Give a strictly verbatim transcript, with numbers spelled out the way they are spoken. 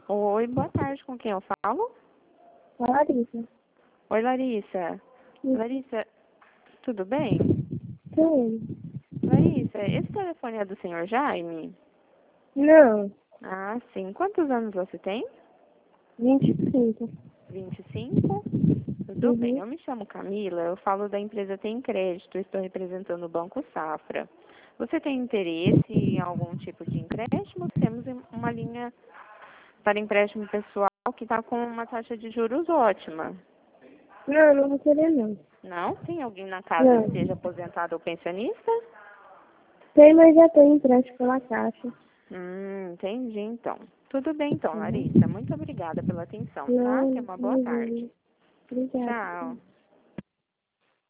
Oi, boa tarde, com quem eu falo? Larissa. Oi, Larissa. Sim. Larissa, tudo bem? Sim. Larissa, esse telefone é do senhor Jaime? Não. Ah, sim. Quantos anos você tem? vinte e cinco. vinte e cinco? Tudo bem, Uhum. eu me chamo Camila, eu falo da empresa Tem Crédito, estou representando o Banco Safra. Você tem interesse em algum tipo de empréstimo? Temos uma linha para empréstimo pessoal que está com uma taxa de juros ótima. Não, não vou querer não. Não? Tem alguém na casa que Não. seja aposentado ou pensionista? Tem, mas já tem empréstimo pela caixa. Hum, entendi então. Tudo bem então, Tá? Larissa. Muito obrigada pela atenção, tá? Não, Tenha uma boa imagina. tarde. Obrigada. Tchau.